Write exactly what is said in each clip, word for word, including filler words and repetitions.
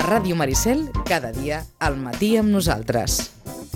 Ràdio Maricel, cada dia al matí amb nosaltres.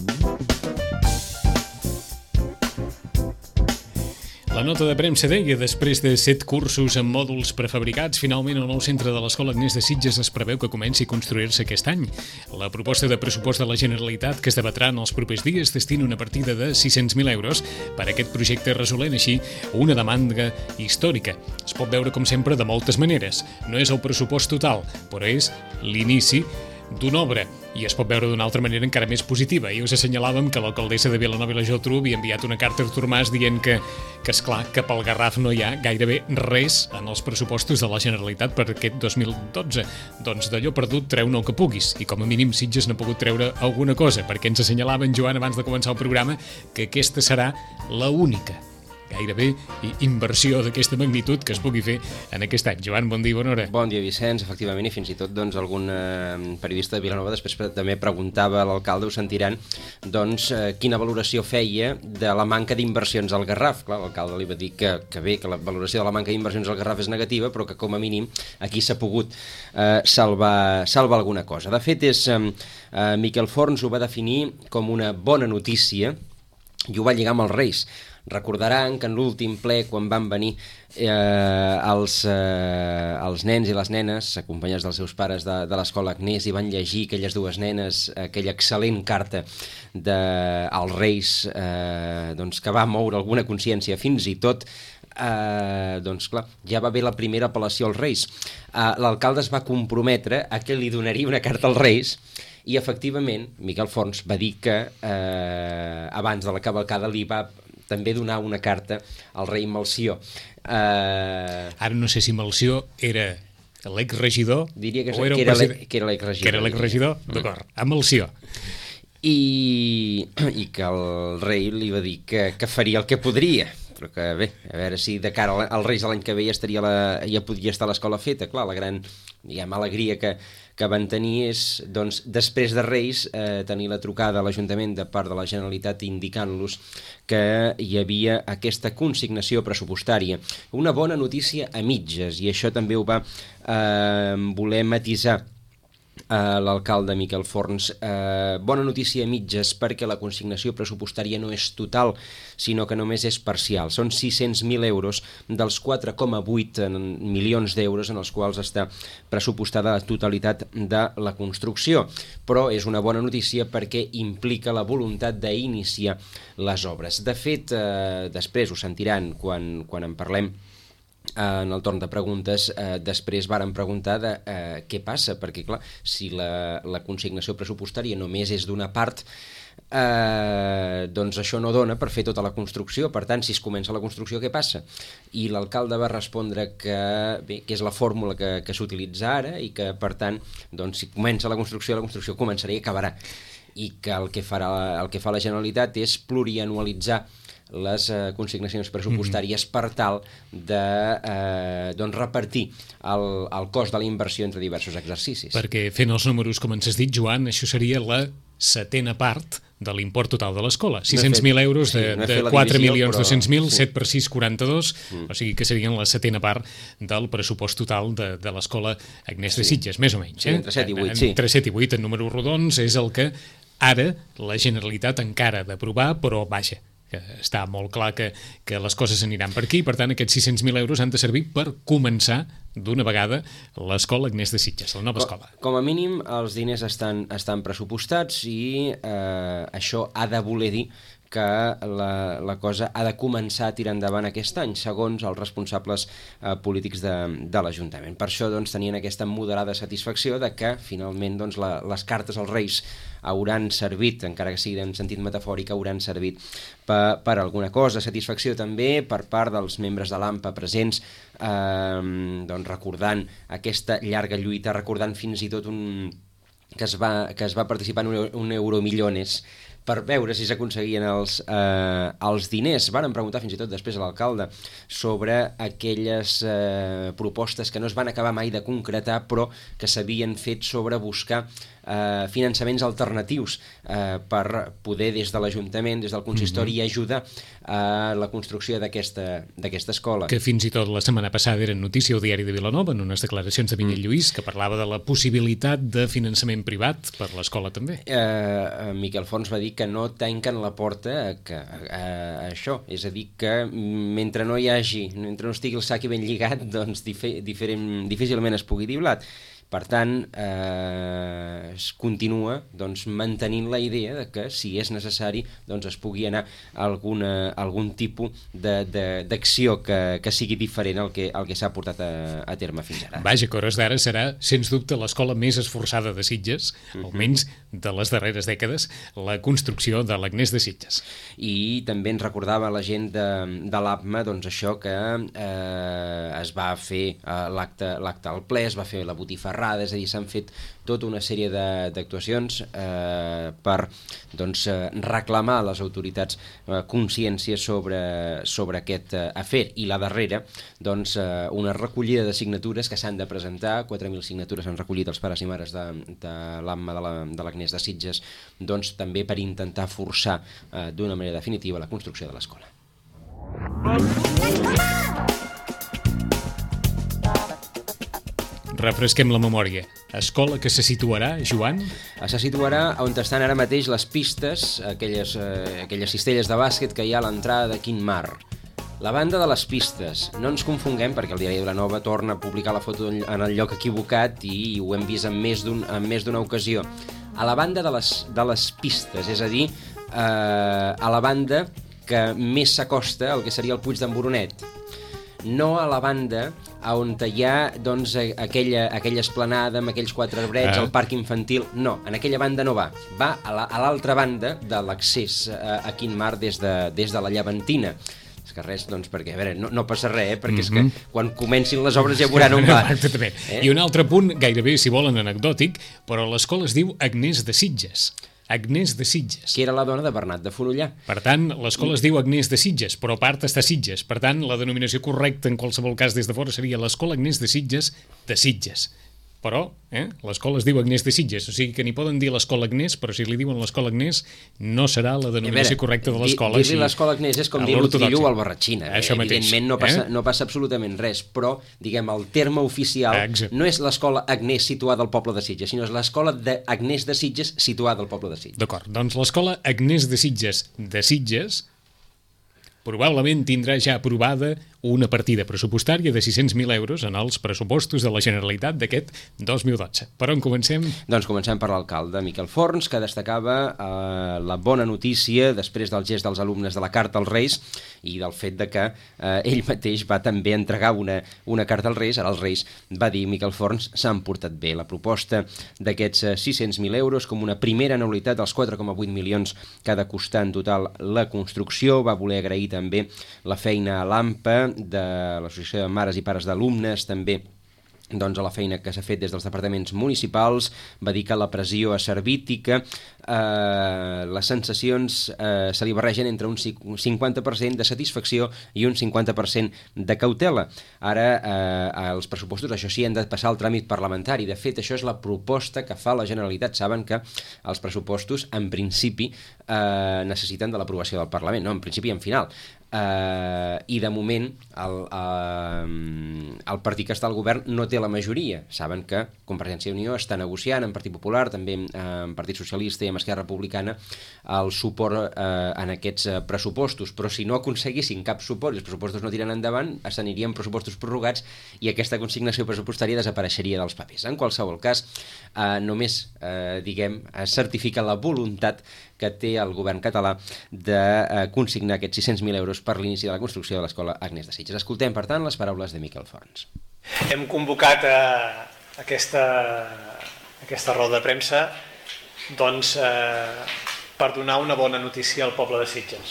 La nota de premsa deia, després de set cursos amb mòduls prefabricats, finalment el nou centre de l'Escola Agnès de Sitges es preveu que comenci a construir-se aquest any. La proposta de pressupost de la Generalitat, que es debatrà en els propers dies, destina una partida de sis-cents mil euros per a aquest projecte, resolent així una demanda històrica. Es pot veure, com sempre, de moltes maneres. No és el pressupost total, però és l'inici d'una obra, i es pot veure d'una altra manera encara més positiva. I us assenyalàvem que l'alcaldessa de Vilanova i la Geltrú havia enviat una carta a Artur Mas dient que, que esclar, que pel Garraf no hi ha gairebé res en els pressupostos de la Generalitat per aquest dos mil dotze. Doncs d'allò perdut treu-ne el que puguis, i com a mínim Sitges n'ha pogut treure alguna cosa, perquè ens assenyalaven, Joan, abans de començar el programa, que aquesta serà la única gairebé inversió d'aquesta magnitud que es pugui fer en aquest any. Joan, bon dia i bona hora. Bon dia, Vicenç. Efectivament, i fins i tot doncs, algun eh, periodista de Vilanova després també preguntava a l'alcalde, ho sentiran, doncs, eh, quina valoració feia de la manca d'inversions al Garraf. Clar, l'alcalde li va dir que, que bé, que la valoració de la manca d'inversions al Garraf és negativa, però que com a mínim aquí s'ha pogut eh, salvar, salvar alguna cosa. De fet, és, eh, eh, Miquel Forns ho va definir com una bona notícia i ho va lligar amb els Reis. Recordaran que en l'últim ple, quan van venir eh, els, eh, els nens i les nenes, acompanyats dels seus pares de, de l'escola Agnès, i van llegir aquelles dues nenes, aquella excel·lent carta dels Reis, eh, doncs, que va moure alguna consciència, fins i tot eh, doncs clar, ja va haver la primera apel·lació als Reis. Eh, l'alcalde es va comprometre a que li donaria una carta als Reis, i efectivament Miquel Forns va dir que eh, abans de la cavalcada li va també donar una carta al rei Melcior. Uh... Ara no sé si Melcior era l'exregidor diria que, o era que, el era president... que era l'exregidor. Que era l'exregidor? D'acord, a Melcior. I, I que el rei li va dir que, que faria el que podria, però que bé, a veure si de cara als Reis l'any que ve ja, estaria la, ja podria estar l'escola feta. Clar, la gran, diguem, alegria que, que van tenir és, doncs, després de Reis, eh, tenir la trucada a l'Ajuntament de part de la Generalitat indicant-los que hi havia aquesta consignació pressupostària. Una bona notícia a mitges, i això també ho va eh, voler matisar Uh, l'alcalde Miquel Forns. Uh, bona notícia a mitges, perquè la consignació pressupostària no és total, sinó que només és parcial. Són sis-cents mil euros dels quatre coma vuit milions d'euros en els quals està pressupostada la totalitat de la construcció. Però és una bona notícia perquè implica la voluntat d'iniciar les obres. De fet, uh, després ho sentiran quan, quan en parlem en el torn de preguntes, eh, després varen preguntar de eh, què passa, perquè clar, si la, la consignació pressupostària només és d'una part, eh, doncs això no dona per fer tota la construcció. Per tant, si es comença la construcció, què passa? I l'alcalde va respondre que, bé, que és la fórmula que, que s'utilitza ara, i que per tant, doncs, si comença la construcció, la construcció començarà i acabarà, i que el que farà, el que fa la Generalitat és plurianualitzar les eh, consignacions pressupostàries mm-hmm. per tal de eh, doncs repartir el, el cost de la inversió entre diversos exercicis. Perquè fent els números, com ens has dit, Joan, això seria la setena part de l'import total de l'escola. sis-cents mil euros de, sí, no de quatre milions dos-cents mil, sí. set per sis, quaranta-dos, mm. o sigui que serien la setena part del pressupost total de, de l'escola Agnès de Sitges, sí. més o menys. Sí, eh? entre set i vuit, sí. Entre set i vuit, en números rodons, és el que ara la Generalitat encara ha d'aprovar, però vaja, que està molt clar que, que les coses aniran per aquí, per tant aquests sis-cents mil euros han de servir per començar d'una vegada l'escola Agnès de Sitges, la nova escola. Com, com a mínim els diners estan, estan pressupostats, i eh, això ha de voler dir que la, la cosa ha de començar a tirar endavant aquest any, segons els responsables eh, polítics de, de l'Ajuntament. Per això doncs, tenien aquesta moderada satisfacció de que finalment doncs, la, les cartes als Reis hauran servit, encara que sigui en sentit metafòric, hauran servit per, per alguna cosa. Satisfacció també per part dels membres de l'AMPA presents, eh, doncs, recordant aquesta llarga lluita, recordant fins i tot un, que, es va, que es va participar en un, un Euromillones per veure si s'aconseguien els, eh, els diners. Varen preguntar fins i tot després a l'alcalde sobre aquelles eh, propostes que no es van acabar mai de concretar, però que s'havien fet sobre buscar eh, finançaments alternatius eh, per poder des de l'Ajuntament, des del consistori, mm-hmm. ajudar a la construcció d'aquesta d'aquesta escola. Que fins i tot la setmana passada era notícia al Diari de Vilanova, en unes declaracions de Vinyet Lluís, que parlava de la possibilitat de finançament privat per l'escola també. Eh, Miquel Forns va dir que no tanquen la porta a, que, a, a això, és a dir, que mentre no hi hagi, mentre no estigui el sac ben lligat, doncs dife, diferent, difícilment es pugui dir blat. Per tant, eh, es continua doncs, mantenint la idea de que, si és necessari, doncs, es pugui anar a alguna, algun tipus d'acció que, que sigui diferent al que, al que s'ha portat a, a terme fins ara. Vaja, que hores d'ara serà, sens dubte, l'escola més esforçada de Sitges, uh-huh. almenys de les darreres dècades, la construcció de l'Agnès de Sitges. I també ens recordava la gent de, de l'A P M A doncs, això que eh, es va fer eh, l'acte l'acte al ple, es va fer la botifarrada, és a dir, s'han fet tota una sèrie d'actuacions eh, per doncs, eh, reclamar a les autoritats eh, consciència sobre, sobre aquest eh, afer, i la darrera doncs, eh, una recollida de signatures que s'han de presentar, quatre mil signatures han recollit els pares i mares de, de l'A M A de l'Agnès de Sitges, doncs també per intentar forçar eh, d'una manera definitiva la construcció de l'escola. Refresquem la memòria. Escola que se situarà, Joan? Se situarà on estan ara mateix les pistes, aquelles, eh, aquelles cistelles de bàsquet que hi ha a l'entrada de Quin Mar. La banda de les pistes. No ens confonguem, perquè el Diari de Vilanova torna a publicar la foto en el lloc equivocat i ho hem vist en més d'un, en més d'una ocasió. A la banda de les, de les pistes, és a dir, eh, a la banda que més s'acosta al que seria el Puig d'en Boronet. No a la banda on hi ha doncs, aquella, aquella esplanada amb aquells quatre arbrets, ah. el parc infantil. No, en aquella banda no va. Va a l'altra la, banda de l'accés a, a Quin Mar des de, des de la Llevantina. És que res, doncs, perquè, a veure, no, no passa res, eh? perquè mm-hmm. és que quan comencin les obres ja veuran on va. Eh? I un altre punt, gairebé, si volen, anecdòtic, però l'escola es diu Agnès de Sitges. Agnès de Sitges. Que era la dona de Bernat de Fonollà. Per tant, l'escola es diu Agnès de Sitges, però a part està Sitges. Per tant, la denominació correcta en qualsevol cas des de fora seria l'Escola Agnès de Sitges de Sitges. Però eh, l'escola es diu Agnès de Sitges, o sigui que n'hi poden dir l'escola Agnès, però si li diuen l'escola Agnès no serà la denominació veure, correcta de l'escola. Dir-li l'escola Agnès és com dir l'Otillo al Barratxina. Eh? Evidentment no passa, eh? no passa absolutament res, però diguem el terme oficial Exacte. No és l'escola Agnès situada al poble de Sitges, sinó és l'escola d'Agnès de Sitges situada al poble de Sitges. D'acord, doncs l'escola Agnès de Sitges de Sitges probablement tindrà ja aprovada una partida pressupostària de sis-cents mil euros en els pressupostos de la Generalitat d'aquest dos mil dotze. Per on comencem? Doncs comencem per l'alcalde Miquel Forns, que destacava eh, la bona notícia després del gest dels alumnes de la Carta als Reis i del fet de que eh, ell mateix va també entregar una, una carta als Reis. Ara els Reis, va dir Miquel Forns, s'han portat bé. La proposta d'aquests eh, sis-cents mil euros com una primera anualitat dels quatre coma vuit milions que ha de costar en total la construcció. Va voler agrair també la feina a l'A M P A, de l'Associació de Mares i Pares d'Alumnes, també doncs, a la feina que s'ha fet des dels departaments municipals. Va dir que la pressió ha servit i que eh, les sensacions eh, se li barregen entre un cinquanta per cent de satisfacció i un cinquanta per cent de cautela. Ara, eh, els pressupostos, això sí, han de passar al tràmit parlamentari. De fet, això és la proposta que fa la Generalitat. Saben que els pressupostos, en principi, eh, necessiten de l'aprovació del Parlament, no, en principi i en final. Uh, i de moment el, uh, el partit que està al govern no té la majoria. Saben que Convergència i Unió està negociant amb Partit Popular, també uh, amb Partit Socialista i amb Esquerra Republicana el suport uh, en aquests uh, pressupostos, però si no aconseguissin cap suport i els pressupostos no tiren endavant, s'anirien pressupostos prorrogats i aquesta consignació pressupostària desapareixeria dels papers. En qualsevol cas, uh, només uh, diguem, certifica la voluntat que té el govern català de uh, consignar aquests sis-cents mil euros per l'inici de la construcció de l'escola Agnès de Sitges. Escoltem, per tant, les paraules de Miquel Forns. Hem convocat a aquesta, aquesta roda de premsa doncs, eh, per donar una bona notícia al poble de Sitges.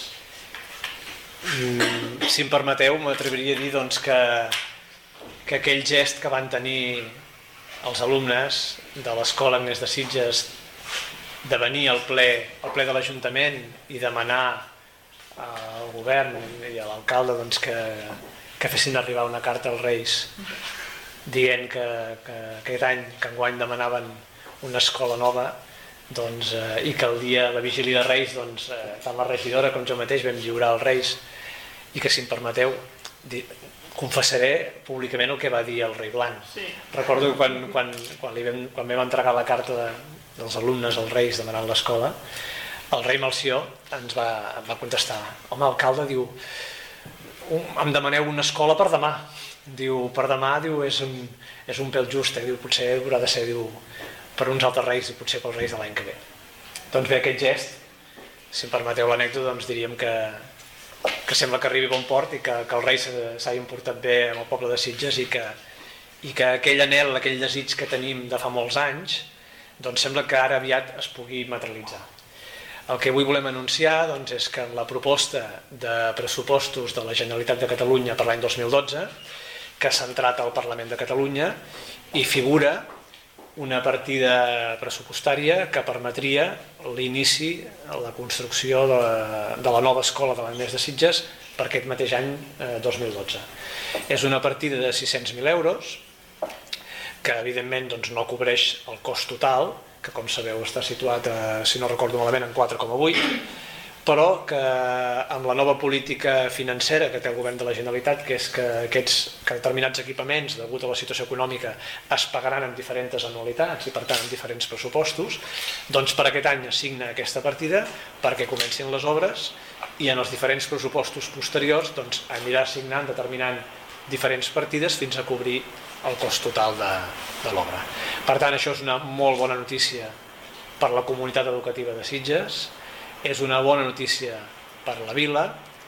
Mm, si em permeteu, m'atreviria a dir doncs, que, que aquell gest que van tenir els alumnes de l'escola Agnès de Sitges de venir al ple, al ple de l'Ajuntament i demanar al govern i a l'alcalde doncs, que, que fessin arribar una carta als Reis dient que, que aquest any, que enguany demanaven una escola nova, doncs, eh, i que el dia, la vigília de Reis, doncs, eh, tant la regidora com jo mateix vam lliurar els Reis, i que, si em permeteu, di, confessaré públicament el que va dir el rei Blanc. Sí. Recordo que quan, quan, quan, li vam, quan vam entregar la carta de, dels alumnes als Reis demanant l'escola, el rei Melcior ens va, va contestar: home, alcalde, diu, em demaneu una escola per demà. Diu, per demà, diu, és un, és un pèl just, eh? Diu, potser haurà de ser, diu, per uns altres reis i potser pels reis de l'any que ve. Doncs bé, aquest gest, si em permeteu l'anècdota, doncs diríem que, que sembla que arribi a bon port i que, que el rei s'hagi portat bé amb el poble de Sitges i que, i que aquell anhel, aquell desig que tenim de fa molts anys, doncs sembla que ara aviat es pugui materialitzar. El que avui volem anunciar, doncs, és que en la proposta de pressupostos de la Generalitat de Catalunya per l'any dos mil dotze, que s'ha entrat al Parlament de Catalunya, hi figura una partida pressupostària que permetria l'inici, la construcció de, de la nova escola de l'Agnès de Sitges per aquest mateix any eh, dos mil dotze. És una partida de sis-cents mil euros que evidentment doncs, no cobreix el cost total, que com sabeu està situat, a, si no recordo malament, en quatre coma vuit, però que amb la nova política financera que té el govern de la Generalitat, que és que aquests que determinats equipaments, degut a la situació econòmica, es pagaran en diferents anualitats i per tant en diferents pressupostos, doncs per aquest any assigna aquesta partida perquè comencin les obres i en els diferents pressupostos posteriors doncs, anirà assignant, determinant diferents partides fins a cobrir el cost total de, de l'obra. Per tant, això és una molt bona notícia per la comunitat educativa de Sitges, és una bona notícia per la vila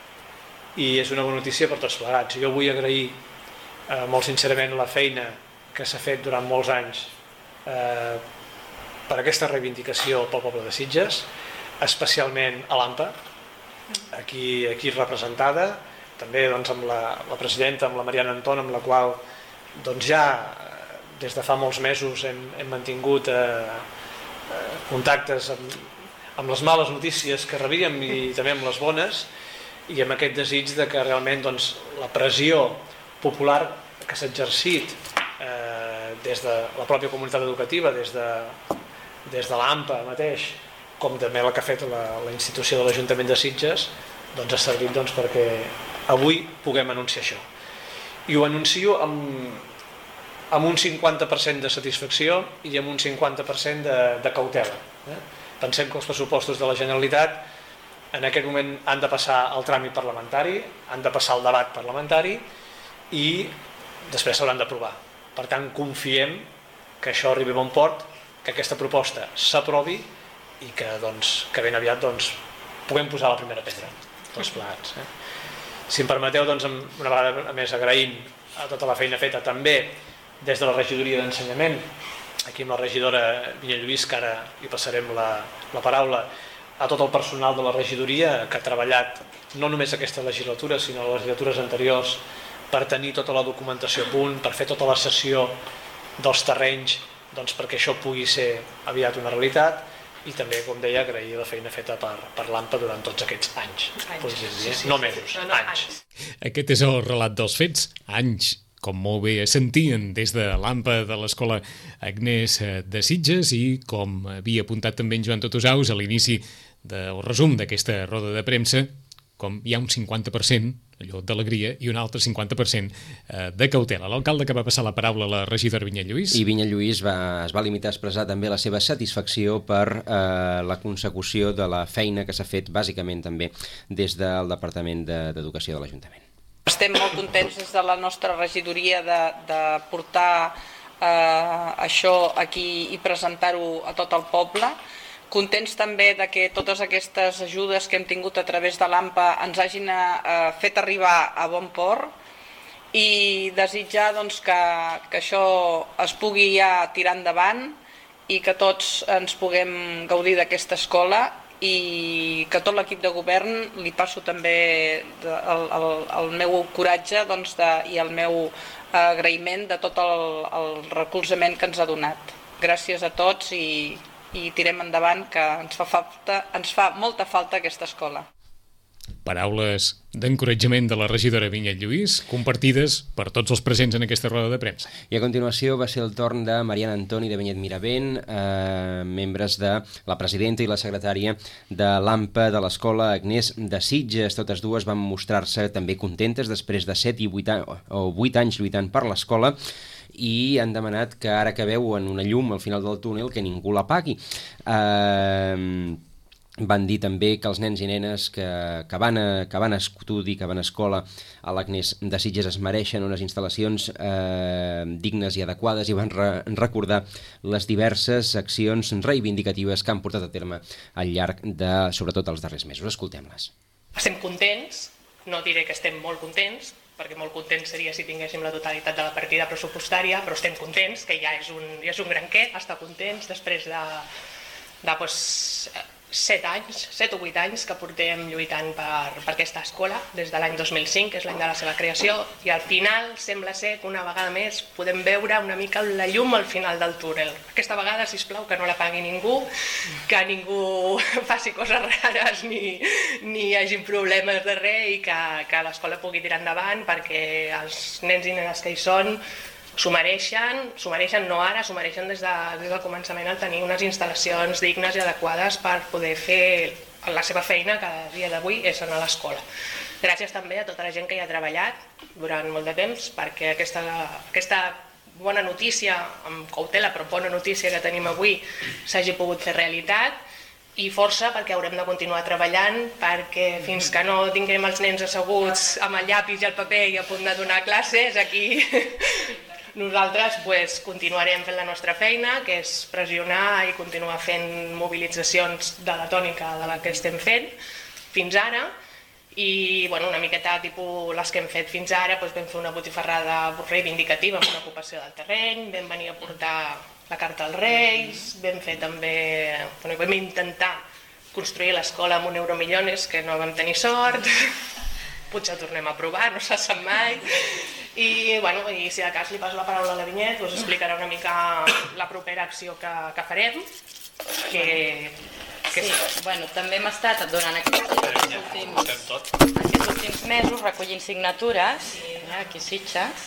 i és una bona notícia per tots plegats. Jo vull agrair eh, molt sincerament la feina que s'ha fet durant molts anys eh, per aquesta reivindicació pel poble de Sitges, especialment a l'AMPA, aquí, aquí representada, també doncs, amb la, la presidenta, amb la Mariana Anton, amb la qual doncs, ja des de fa molts mesos hem, hem mantingut eh, eh, contactes amb, amb les males notícies que rebíem i també amb les bones, i amb aquest desig de que realment doncs, la pressió popular que s'ha exercit eh, des de la pròpia comunitat educativa, des de, des de l'AMPA mateix, com també la que ha fet la, la institució de l'Ajuntament de Sitges, doncs ha servit doncs, perquè avui puguem anunciar això. I ho anuncio amb, amb un cinquanta per cent de satisfacció i amb un cinquanta per cent de, de cautela. Eh? Pensem que els pressupostos de la Generalitat en aquest moment han de passar el tràmit parlamentari, han de passar el debat parlamentari i després s'hauran d'aprovar. Per tant, confiem que això arribi a bon port, que aquesta proposta s'aprovi i que, doncs, que ben aviat doncs, puguem posar la primera pedra, tots plegats. Eh? Si em permeteu, doncs, una vegada més agraint a tota la feina feta també des de la regidoria d'ensenyament, aquí amb la regidora Vinyalluís, que ara li passarem la, la paraula, a tot el personal de la regidoria que ha treballat no només aquesta legislatura sinó les legislatures anteriors per tenir tota la documentació a punt, per fer tota la cessió dels terrenys, doncs perquè això pugui ser aviat una realitat, i també, com deia, agrair la feina feta per, per l'AMPA durant tots aquests anys, anys. Dir, sí, sí, no mesos, no, no, anys. anys. Aquest és el relat dels fets, anys, com molt bé sentien des de l'AMPA de l'Escola Agnès de Sitges i com havia apuntat també en Joan Totosaus a l'inici del resum d'aquesta roda de premsa, com hi ha un cinquanta per cent allò d'alegria i un altre cinquanta per cent de cautela. L'alcalde, que va passar la paraula a la regidora Vinyalluís. I Vinyalluís va, es va limitar a expressar també la seva satisfacció per eh, la consecució de la feina que s'ha fet bàsicament també des del Departament d'Educació de l'Ajuntament. Estem molt contents des de la nostra regidoria de, de portar eh, això aquí i presentar-ho a tot el poble. Contents també de que totes aquestes ajudes que hem tingut a través de l'AMPA ens hagin eh, fet arribar a bon port i desitjar doncs, que, que això es pugui ja tirar endavant i que tots ens puguem gaudir d'aquesta escola i que tot l'equip de govern li passo també el, el, el meu coratge doncs, de, i el meu agraïment de tot el, el recolzament que ens ha donat. Gràcies a tots i i tirem endavant, que ens fa, falta, ens fa molta falta aquesta escola. Paraules d'encoratjament de la regidora Vinyet Lluís, compartides per tots els presents en aquesta roda de premsa. I a continuació va ser el torn de Mariana Antoni de Benet Miravent, eh, membres de la presidenta i la secretària de l'AMPA de l'Escola Agnès de Sitges. Totes dues van mostrar-se també contentes després de set i vuit o vuit anys lluitant per l'escola, i han demanat que ara que veuen una llum al final del túnel que ningú l'apagui. Eh... Van dir també que els nens i nenes que, que, van a, que van a estudi, que van a escola a l'Agnès de Sitges es mereixen unes instal·lacions eh, dignes i adequades, i van re, recordar les diverses accions reivindicatives que han portat a terme al llarg de, sobretot, els darrers mesos. Escoltem-les. Estem contents, no diré que estem molt contents, perquè molt contents seria si tinguéssim la totalitat de la partida pressupostària, però estem contents, que ja és un, ja és un gran què, estar contents després de, de pues, set anys, set o vuit anys que portem lluitant per, per aquesta escola des de l'any dos mil cinc, que és l'any de la seva creació, i al final sembla ser que una vegada més podem veure una mica la llum al final del túnel. Aquesta vegada, sisplau, que no la pagui ningú, que ningú faci coses rares ni, ni hi hagi problemes de res, i que, que l'escola pugui tirar endavant, perquè els nens i nenes que hi són s'ho mereixen, s'ho mereixen no ara, s'ho mereixen des, de, des del començament, el tenir unes instal·lacions dignes i adequades per poder fer la seva feina que a dia d'avui és anar a l'escola. Gràcies també a tota la gent que hi ha treballat durant molt de temps perquè aquesta, aquesta bona notícia, amb cautela però bona notícia que tenim avui, s'hagi pogut fer realitat, i força perquè haurem de continuar treballant, perquè fins que no tinguem els nens asseguts amb el llapis i el paper i a punt de donar classes, aquí nosaltres pues, continuarem fent la nostra feina, que és pressionar i continuar fent mobilitzacions de la tònica de la que estem fent fins ara, i bueno, una miqueta tipus les que hem fet fins ara, doncs vam fer una botifarrada reivindicativa amb una ocupació del terreny, vam venir a portar la carta als Reis, vam fer també, bueno, vam intentar construir l'escola amb un euromillones, que no vam tenir sort, potser ho tornem a provar, no se sap mai, i, bueno, i si de cas li passo la paraula a la Vinyet, us explicarà una mica la propera acció que, que farem, que... que sí, bueno, també hem estat durant aquests últims, aquests últims mesos recollint signatures eh, aquí a Sitges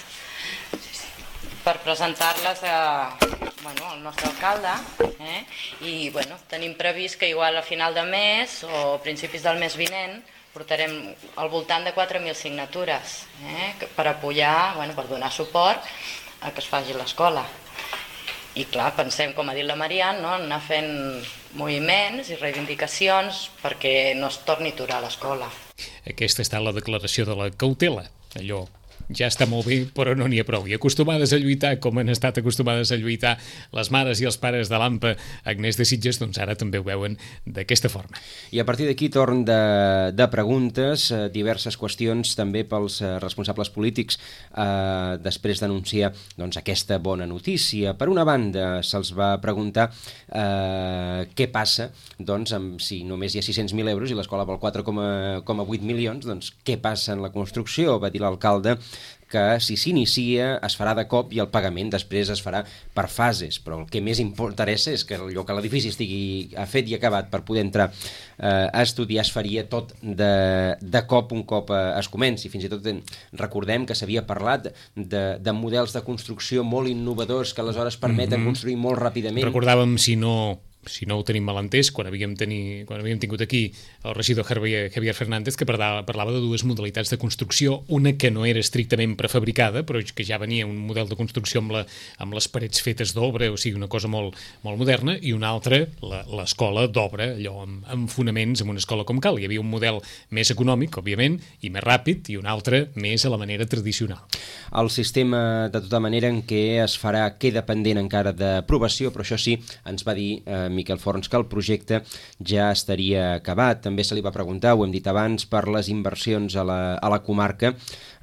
per presentar-les a, bueno, al nostre alcalde, eh, i bueno, tenim previst que igual a final de mes o a principis del mes vinent portarem al voltant de quatre mil signatures eh, per apoyar, bueno, per donar suport a que es faci l'escola. I clar, pensem, com ha dit la Marian, no, anar fent moviments i reivindicacions perquè no es torni a aturar l'escola. Aquesta està la declaració de la cautela, allò ja està molt bé, però no n'hi ha prou. I acostumades a lluitar, com han estat acostumades a lluitar les mares i els pares de l'AMPA Agnès de Sitges, doncs ara també ho veuen d'aquesta forma. I a partir d'aquí torn de, de preguntes, eh, diverses qüestions també pels eh, responsables polítics eh, després d'anunciar doncs, aquesta bona notícia. Per una banda, se'ls va preguntar eh, què passa doncs, amb, si només hi ha sis-cents mil euros i l'escola val quatre coma vuit milions, doncs què passa en la construcció? Va dir l'alcalde que si s'inicia es farà de cop i el pagament després es farà per fases, però el que més interessa és que allò que l'edifici estigui fet i acabat per poder entrar eh, a estudiar es faria tot de, de cop un cop eh, es comenci. Fins i tot recordem que s'havia parlat de, de models de construcció molt innovadors que aleshores permeten mm-hmm. construir molt ràpidament. Recordàvem, si no... si no ho tenim mal entès, quan havíem, tenir, quan havíem tingut aquí el regidor Javier, Javier Fernández, que parlava, parlava de dues modalitats de construcció, una que no era estrictament prefabricada, però que ja venia un model de construcció amb, la, amb les parets fetes d'obra, o sigui, una cosa molt, molt moderna, i una altra, l'escola d'obra, allò amb, amb fonaments, amb una escola com cal. Hi havia un model més econòmic, òbviament, i més ràpid, i un altre més a la manera tradicional. El sistema, de tota manera, en què es farà queda pendent encara d'aprovació, però això sí, ens va dir eh, Miquel Forns que el projecte ja estaria acabat. També se li va preguntar, ho hem dit abans, per les inversions a la, a la comarca.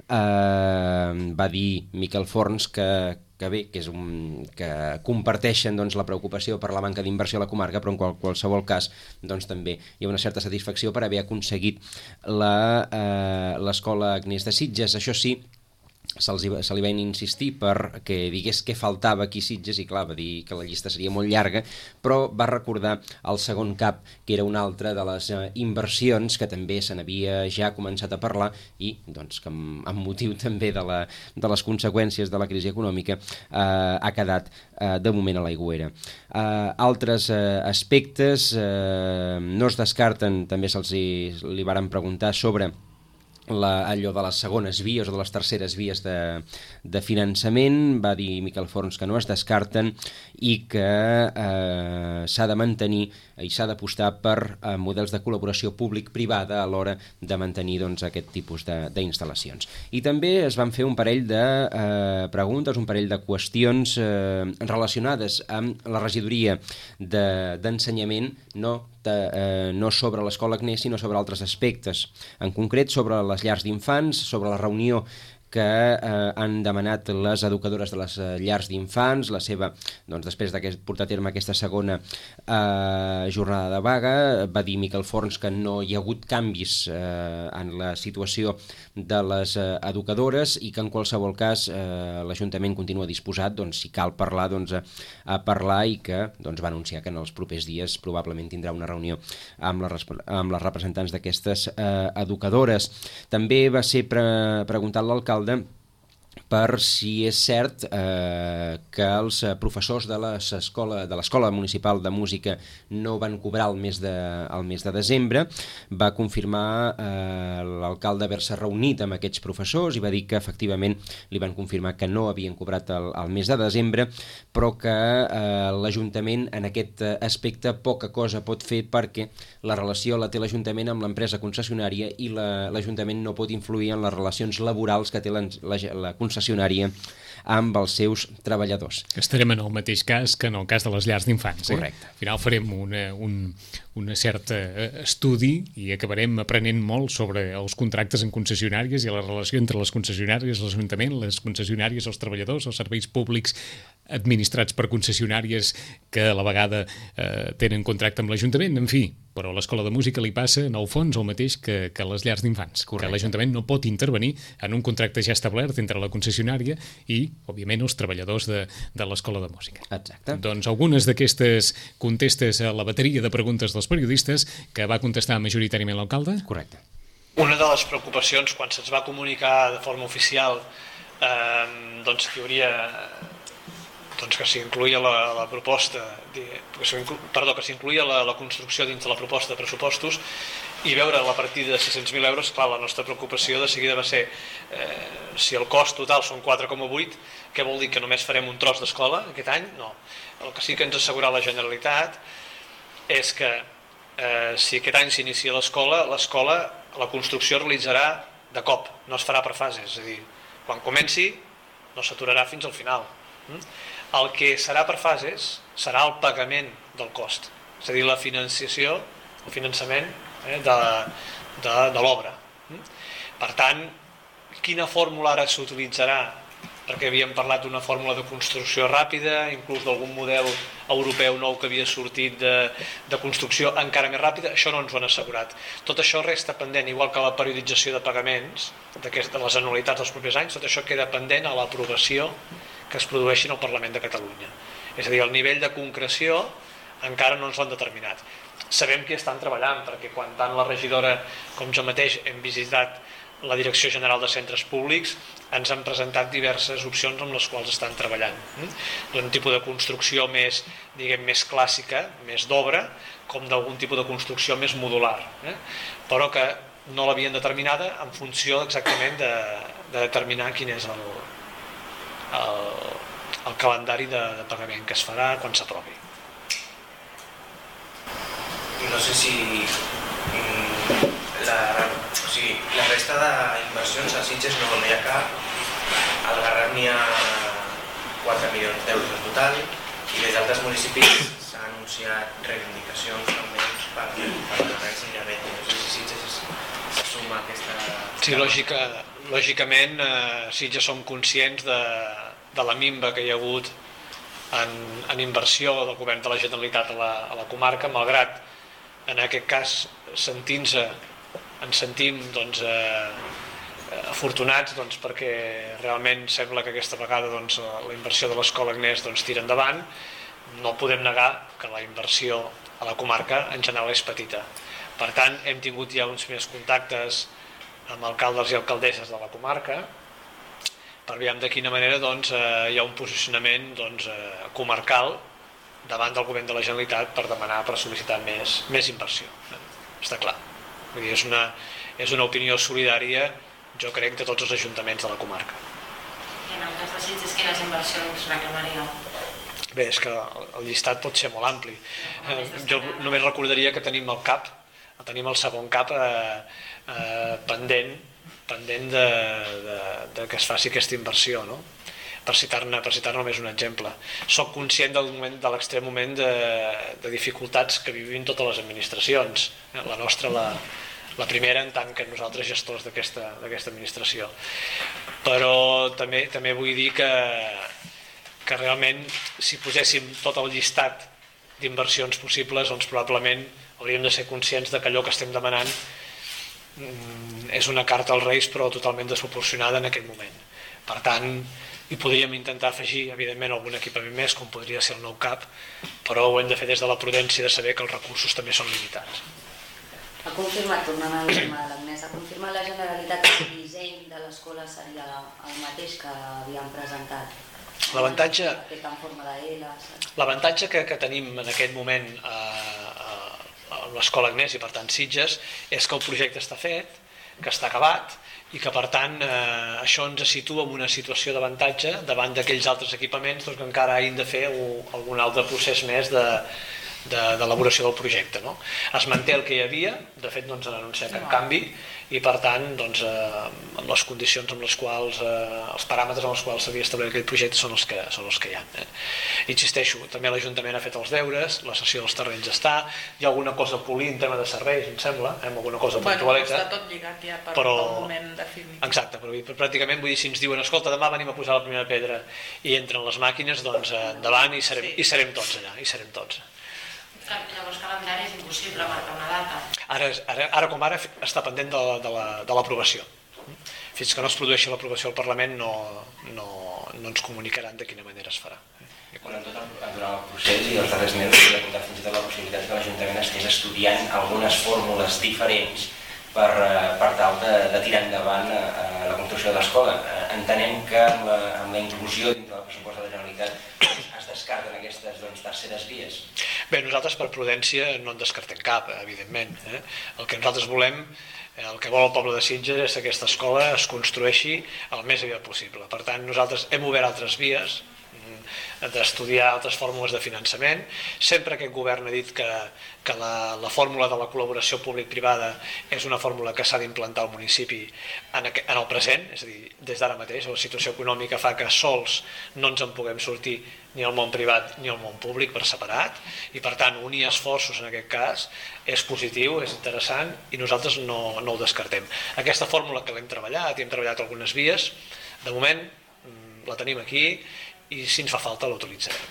Eh, va dir Miquel Forns que, que bé, que, és un, que comparteixen doncs, la preocupació per la manca d'inversió a la comarca, però en qual, qualsevol cas doncs, també hi ha una certa satisfacció per haver aconseguit l'escola eh, Agnès de Sitges. Això sí, se'ls, se li va insistir perquè digués què faltava aquí a Sitges i clar, va dir que la llista seria molt llarga, però va recordar el segon cap, que era una altra de les eh, inversions que també se n'havia ja començat a parlar i doncs, que amb, amb motiu també de, la, de les conseqüències de la crisi econòmica eh, ha quedat eh, de moment a l'aigüera. Eh, altres eh, aspectes eh, no es descarten, també se'ls li varen preguntar sobre La, allò de les segones vies o de les terceres vies de, de finançament. Va dir Miquel Forns que no es descarten i que eh, s'ha de mantenir i s'ha d'apostar per eh, models de col·laboració públic-privada a l'hora de mantenir doncs, aquest tipus d'instal·lacions. I també es van fer un parell de eh, preguntes, un parell de qüestions eh, relacionades amb la regidoria d'ensenyament, de, no De, eh, no sobre l'escola Agnès, sinó sobre altres aspectes, en concret sobre les llars d'infants, sobre la reunió que eh, han demanat les educadores de les eh, llars d'infants, la seva, doncs després de portar a terme aquesta segona eh, jornada de vaga. Va dir Miquel Forns que no hi ha hagut canvis eh, en la situació de les eh, educadores i que en qualsevol cas eh, l'Ajuntament continua disposat, doncs, si cal parlar, doncs, a, a parlar i que doncs, va anunciar que en els propers dies probablement tindrà una reunió amb, la, amb les representants d'aquestes eh, educadores. També va ser pre preguntat l'alcalde per si és cert eh, que els professors de l'Escola Municipal de Música no van cobrar el mes de, el mes de desembre. Va confirmar eh, l'alcalde haver-se reunit amb aquests professors i va dir que efectivament li van confirmar que no havien cobrat el, el mes de desembre, però que eh, l'Ajuntament en aquest aspecte poca cosa pot fer perquè la relació la té l'Ajuntament amb l'empresa concessionària i l'Ajuntament no pot influir en les relacions laborals que té la, la, la concessionària amb els seus treballadors. Estarem en el mateix cas que en el cas de les llars d'infants. Eh? Correcte. Al final farem una, un, un cert estudi i acabarem aprenent molt sobre els contractes en concessionàries i la relació entre les concessionàries, l'Ajuntament, les concessionàries, els treballadors, els serveis públics administrats per concessionàries que a la vegada eh, tenen contracte amb l'Ajuntament. En fi, però a l'Escola de Música li passa, en el fons, el mateix que, que a les llars d'infants. Que l'Ajuntament no pot intervenir en un contracte ja establert entre la concessionària i, òbviament, els treballadors de, de l'Escola de Música. Exacte. Doncs algunes d'aquestes contestes a la bateria de preguntes dels periodistes que va contestar majoritàriament l'alcalde. Correcte. Una de les preocupacions, quan se'ns va comunicar de forma oficial eh, doncs que hi hauria... doncs que s'incluïa la, la proposta, perdó, que s'incluïa la, la construcció dins de la proposta de pressupostos i veure la partida de sis-cents mil euros, clar, la nostra preocupació de seguida va ser eh, si el cost total són quatre coma vuit, què vol dir, que només farem un tros d'escola aquest any? No. El que sí que ens assegura la Generalitat és que eh, si aquest any s'inicia l'escola, l'escola, la construcció es realitzarà de cop, no es farà per fases, és a dir, quan comenci no s'aturarà fins al final. El que serà per fases serà el pagament del cost, és a dir, la financiació, el finançament eh, de, de, de l'obra. Per tant, quina fórmula ara s'utilitzarà? Perquè havíem parlat d'una fórmula de construcció ràpida, inclús d'algun model europeu nou que havia sortit de, de construcció encara més ràpida, això no ens ho han assegurat. Tot això resta pendent, igual que la periodització de pagaments, de les anualitats dels propers anys, tot això queda pendent a l'aprovació que es produeixin al Parlament de Catalunya. És a dir, el nivell de concreció encara no ens l'han determinat. Sabem que estan treballant, perquè quan tant la regidora com jo mateix hem visitat la Direcció General de Centres Públics, ens han presentat diverses opcions amb les quals estan treballant. D'un tipus de construcció més, diguem, més clàssica, més d'obra, com d'algun tipus de construcció més modular, eh? Però que no l'havien determinada en funció exactament de, de determinar quin és el, el, el calendari de, de pagament que es farà quan s'aprovi. No sé si la, o sigui, la resta d'inversions a Sitges no, no hi ha cap. Al Garraf n'hi ha quatre milions d'euros en total i des d'altres municipis s'han anunciat reivindicacions també per, per la res i Llevet. No sé si Sitges se suma a aquesta... Sí, lògica, lògicament eh, Sitges som conscients de, de la minva que hi ha hagut en, en inversió del govern de la Generalitat a la, a la comarca, malgrat en aquest cas sentint-se ens sentim doncs, eh, afortunats doncs, perquè realment sembla que aquesta vegada doncs, la inversió de l'Escola Agnès doncs, tira endavant. No podem negar que la inversió a la comarca en general és petita. Per tant, hem tingut ja uns primers contactes amb alcaldes i alcaldesses de la comarca per veure de quina manera doncs, eh, hi ha un posicionament doncs, eh, comarcal davant del govern de la Generalitat per demanar, per sol·licitar més, més inversió. Està clar. Vull dir, és, una, és una opinió solidària, jo crec, de tots els ajuntaments de la comarca. I en el cas de Sitges, quines inversions reclamaríeu? Bé, és que el llistat pot ser molt ampli. Eh, jo només recordaria que tenim el CAP, tenim el segon CAP eh, eh, pendent, pendent de, de, de que es faci aquesta inversió, no? Per citar-ne per citar només un exemple. Soc conscient del moment, de l'extrem moment de, de dificultats que vivim totes les administracions. La nostra, la, la primera, en tant que nosaltres gestors d'aquesta d'aquesta administració. Però també, també vull dir que, que realment, si poséssim tot el llistat d'inversions possibles, doncs probablement hauríem de ser conscients de que allò que estem demanant és una carta als Reis però totalment desproporcionada en aquest moment. Per tant, hi podríem intentar afegir, evidentment, algun equipament més, com podria ser el nou CAP, però ho hem de fer des de la prudència de saber que els recursos també són limitats. Ha confirmat, tornant al tema de l'Agnès, ha confirmat la Generalitat que el disseny de l'escola seria el mateix que havíem presentat? L'avantatge l'avantatge que, que tenim en aquest moment a, a, a l'Escola Agnès i per tant Sitges és que el projecte està fet, que està acabat i que per tant eh, això ens situa en una situació d'avantatge davant d'aquells altres equipaments doncs, que encara hagin de fer un, algun altre procés més de d'elaboració del projecte. No? Es manté el que hi havia, de fet no ens han anunciat cap canvi i per tant doncs, eh, les condicions amb les quals, eh, els paràmetres amb els quals s'havia establert aquell projecte són els que, són els que hi ha. Eh? Insisteixo, també l'Ajuntament ha fet els deures, la cessió dels terrenys està, hi ha alguna cosa a polir en tema de serveis, em sembla, eh? alguna cosa puntualeta. Bueno, està tot lligat ja per però, el moment definitiu. Exacte, però pràcticament vull dir, si ens diuen escolta, demà venim a posar la primera pedra i entren les màquines, doncs endavant i serem, i serem tots allà, i serem tots. Llavors calendari és impossible marcar una data. Ara, ara, ara com ara està pendent de, de l'aprovació. Fins que no es produeixi l'aprovació al Parlament no, no, no ens comunicaran de quina manera es farà. Durant tot el, durant el procés i els darrers mesos hi ha hagut fins i tot la possibilitat que l'Ajuntament estigués estudiant algunes fórmules diferents per, per tal de, de tirar endavant eh, la construcció de l'escola. Eh, entenem que amb la, amb la inclusió dintre del pressupost de la Generalitat es descarten aquestes doncs, terceres vies. Bé, nosaltres per prudència no en descartem cap, evidentment. Eh? El que nosaltres volem, el que vol el poble de Sitges és que aquesta escola es construeixi el més aviat possible. Per tant, nosaltres hem obert altres vies d'estudiar altres fórmules de finançament. Sempre aquest govern ha dit que, que la, la fórmula de la col·laboració públic-privada és una fórmula que s'ha d'implantar al municipi en, en el present, és a dir, des d'ara mateix. La situació econòmica fa que sols no ens en puguem sortir ni el món privat ni el món públic per separat i per tant unir esforços en aquest cas és positiu, és interessant i nosaltres no, no ho descartem. Aquesta fórmula que l'hem treballat i hem treballat algunes vies, de moment la tenim aquí i si ens fa falta l'utilitzarem.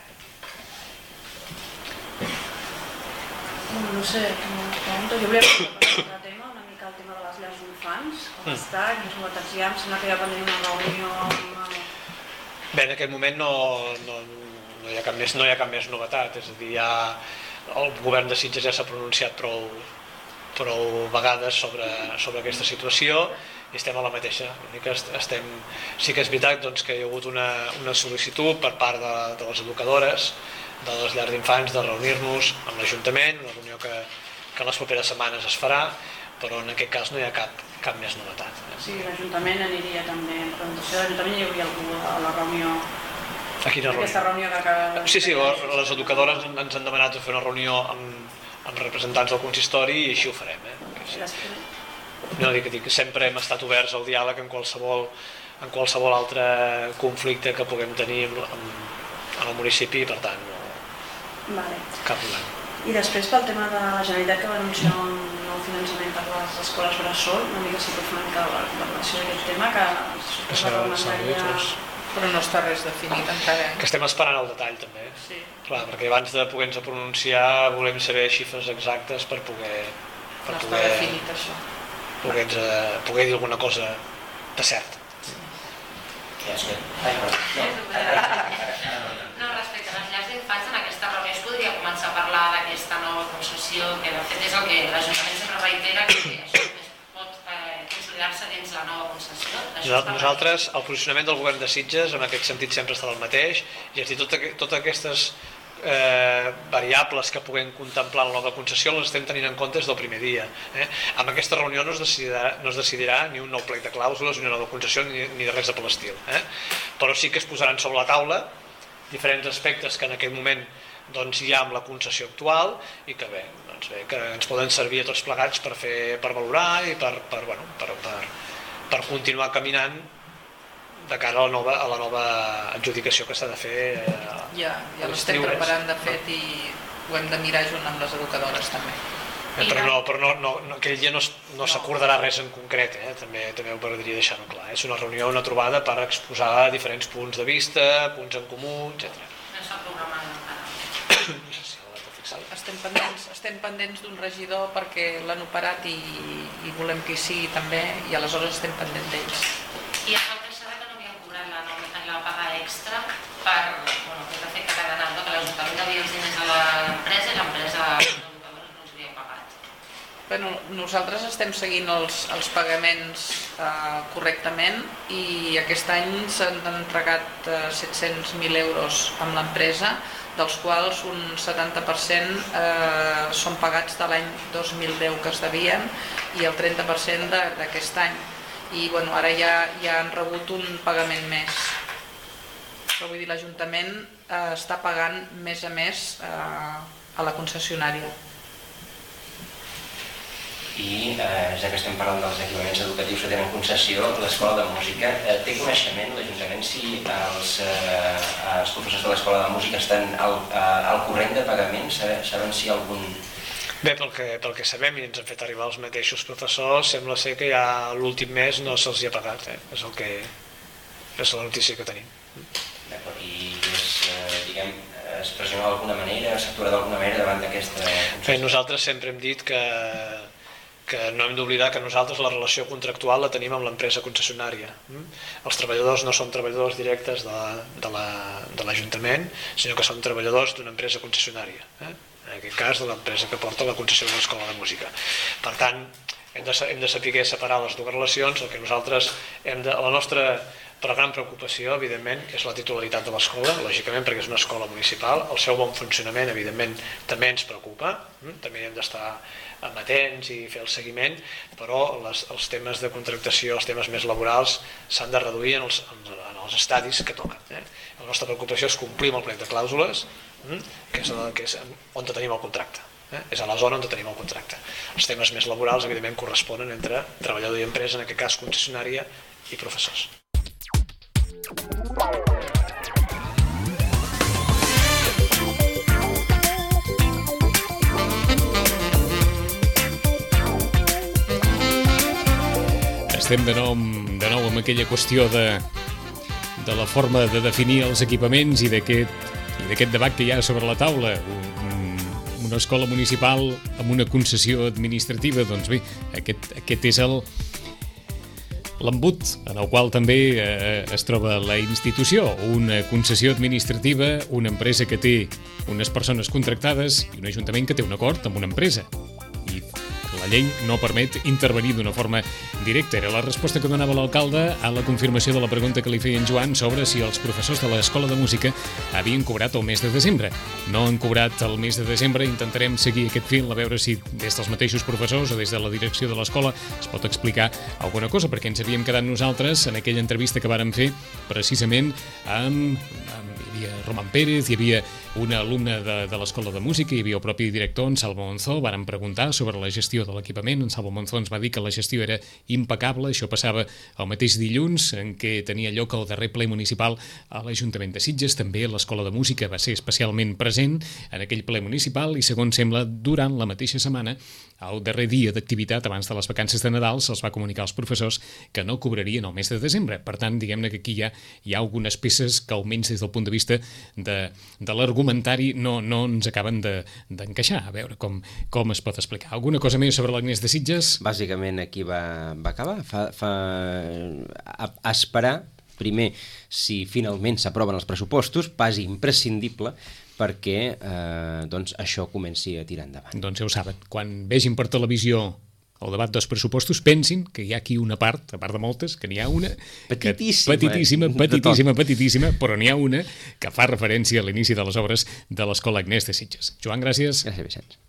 No sé, jo volia parlar d'un altre tema, una mica el tema de les llars d'infants, com està, quines novetats hi ha, em sembla que ja van tenir una reunió amb... Bé, en aquest moment no, no, no, hi ha cap més, no hi ha cap més novetat, és a dir, ja el govern de Sitges ja s'ha pronunciat prou, prou vegades sobre, sobre aquesta situació i estem a la mateixa. Estem, sí que és veritat doncs, que hi ha hagut una, una sol·licitud per part de, de les educadores, de les llars d'infants, de reunir-nos amb l'Ajuntament, una reunió que, que en les properes setmanes es farà, però en aquest cas no hi ha cap, cap més novetat. Sí, l'Ajuntament aniria també en representació de l'Ajuntament, hi hauria algú a la reunió. A quina reunió? Aquesta reunió que acaba... Sí, sí, les educadores ens han demanat de fer una reunió amb, amb representants del consistori i així ho farem. Eh? Sí. No, dic, dic, sempre hem estat oberts al diàleg en qualsevol, en qualsevol altre conflicte que puguem tenir amb, amb el municipi, per tant, no, vale. Cap problema. I després pel tema de la Generalitat que va anunciar un nou finançament per les escoles bressol, una mica si pot fer una mica de valoració d'aquest tema, que recomendaria... Però no està res definit encara. Que estem esperant el detall també. Sí. Clar, perquè abans de poder-nos pronunciar volem saber xifres exactes per poder... Per no poder... està definit això. poder, poder dir alguna cosa de cert. No, respecte a les llars d'infants, en aquesta reunió es podria començar a parlar d'aquesta nova concessió, que de fet és el que l'Ajuntament sempre reitera, que això pot consolidar-se dins la nova concessió. Nosaltres, el posicionament del govern de Sitges en aquest sentit sempre està el mateix, i és a dir, totes aquestes Eh, variables que puguem contemplar en la nova concessió les estem tenint en compte des del primer dia. Eh? Amb aquesta reunió no es, decidirà, no es decidirà ni un nou plec de clàusules, ni una nova concessió, ni, ni de res de per l'estil. Eh? Però sí que es posaran sobre la taula diferents aspectes que en aquest moment doncs, hi ha amb la concessió actual i que bé, doncs bé, que ens poden servir a tots plegats per, fer, per valorar i per, per, bueno, per, per, per continuar caminant de cara a la nova, a la nova adjudicació que s'ha de fer. Eh, ja ja l'estem preparant, de fet, i ho hem de mirar junt amb les educadores també. Eh, però no, però no, no, no, aquell dia no, no s'acordarà res en concret, eh? també, també ho m'agradaria deixar-ho clar. És una reunió, una trobada per exposar diferents punts de vista, punts en comú, etcètera. No s'ha programat encara. No sé si l'ha de fixar. Estem pendents, estem pendents d'un regidor perquè l'han operat i, i volem que hi sigui també, i aleshores estem pendents d'ells. I el que saber que no havien cobrat la, la paga extra per, bueno, que de fet que cada anat, que l'Ajuntament havia els diners a l'empresa i l'empresa no els havia pagat. Bueno, nosaltres estem seguint els, els pagaments eh, correctament i aquest any s'han entregat eh, set-cents mil euros amb l'empresa, dels quals un setanta per cent eh, són pagats de l'any dos mil deu que es devien i el trenta per cent d'aquest any. I bueno, ara ja, ja han rebut un pagament més. Però vull dir, l'Ajuntament eh, està pagant més a més eh, a la concessionària. I eh, ja que estem parlant dels equipaments educatius que tenen concessió, l'Escola de Música, eh, té coneixement l'Ajuntament si els, eh, els professors de l'Escola de Música estan al, al corrent de pagament? Saben, saben si algun... Bé, pel que, pel que sabem i ens han fet arribar els mateixos professors, sembla ser que ja l'últim mes no se'ls hi ha pagat, eh? és, el que, és la notícia que tenim. D'acord, i es, eh, diguem, es pressiona d'alguna manera, s'actua d'alguna manera davant d'aquesta... Bé, nosaltres sempre hem dit que, que no hem d'oblidar que nosaltres la relació contractual la tenim amb l'empresa concessionària. Els treballadors no són treballadors directes de l'Ajuntament, sinó que són treballadors d'una empresa concessionària. Eh? En aquest cas de l'empresa que porta la concessió de l'Escola de Música. Per tant, hem de, hem de saber separar les dues relacions. El que nosaltres hem de, la nostra però gran preocupació, evidentment, és la titularitat de l'escola, lògicament perquè és una escola municipal, el seu bon funcionament, evidentment, també ens preocupa, també hem d'estar amatents i fer el seguiment, però les, els temes de contractació, els temes més laborals, s'han de reduir en els, en els estadis que toquen. Eh? La nostra preocupació és complir amb el plec de clàusules, que és, que és on tenim el contracte. Eh? És a la zona on tenim el contracte. Els temes més laborals, evidentment, corresponen entre treballador i empresa, en aquest cas concessionària i professors. Estem de nou, de nou amb aquella qüestió de, de la forma de definir els equipaments i d'aquest debat que hi ha sobre la taula. Una escola municipal amb una concessió administrativa, doncs bé, aquest, aquest és el l'embut en el qual també eh, es troba la institució, una concessió administrativa, una empresa que té unes persones contractades i un ajuntament que té un acord amb una empresa. I la llei no permet intervenir d'una forma directa. Era la resposta que donava l'alcalde a la confirmació de la pregunta que li feia en Joan sobre si els professors de l'Escola de Música havien cobrat el mes de desembre. No han cobrat el mes de desembre, intentarem seguir aquest fil, a veure si des dels mateixos professors o des de la direcció de l'escola es pot explicar alguna cosa, perquè ens havíem quedat nosaltres en aquella entrevista que vàrem fer precisament amb, amb hi havia Roman Pérez, hi havia una alumna de, de l'Escola de Música, hi havia el propi director, en Salvo Monzó, vàrem preguntar sobre la gestió de l'equipament, en Salvo Monzó ens va dir que la gestió era impecable, això passava el mateix dilluns en què tenia lloc el darrer ple municipal a l'Ajuntament de Sitges, també l'Escola de Música va ser especialment present en aquell ple municipal i segons sembla durant la mateixa setmana el darrer dia d'activitat abans de les vacances de Nadal se'ls va comunicar als professors que no cobrarien el mes de desembre. Per tant, diguem-ne que aquí hi ha, hi ha algunes peces que almenys des del punt de vista de, de l'argumentari no, no ens acaben d'encaixar. De, a veure com, com es pot explicar. Alguna cosa més sobre l'Agnès de Sitges? Bàsicament aquí va, va acabar. Fa, fa a, a esperar primer si finalment s'aproven els pressupostos, pas imprescindible perquè eh, doncs això comenci a tirar endavant. Doncs ja ho saben, quan vegin per televisió el debat dels pressupostos, pensin que hi ha aquí una part, a part de moltes, que n'hi ha una petitíssima, que, petitíssima, petitíssima, petitíssima, però n'hi ha una que fa referència a l'inici de les obres de l'Escola Agnès de Sitges. Joan, gràcies. Gràcies, Vicenç.